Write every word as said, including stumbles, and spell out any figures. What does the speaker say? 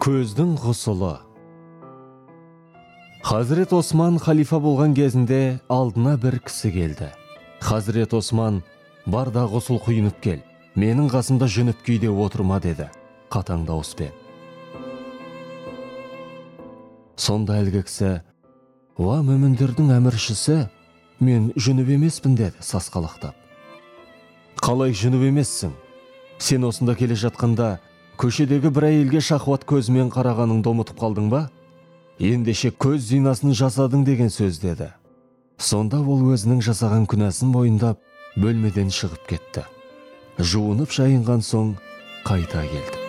Көздің ғұсылы. Хазірет Осман халифа болған кезінде алдына бір кісі келді. Хазірет Осман, бар да ғұсыл құйынып кел, менің қасымда жүніп күйде отырма деді, қатаң дауыспен. Сонда әлгі кісі, уа мөміндердің әміршісі, мен жүніп емеспін деді сасқалақтап. Қалай жүніп емессің? Сен осында келе жатқанда, көшедегі бір әйелге шахват көзімен қарағаныңды ұмытып қалдың ба? Ендеше көз зинасын жасадың деген сөз деді. Сонда ол өзінің жасаған күнәсін мойындап, бөлмеден шығып кетті. Жуынып шайынған соң қайта келді.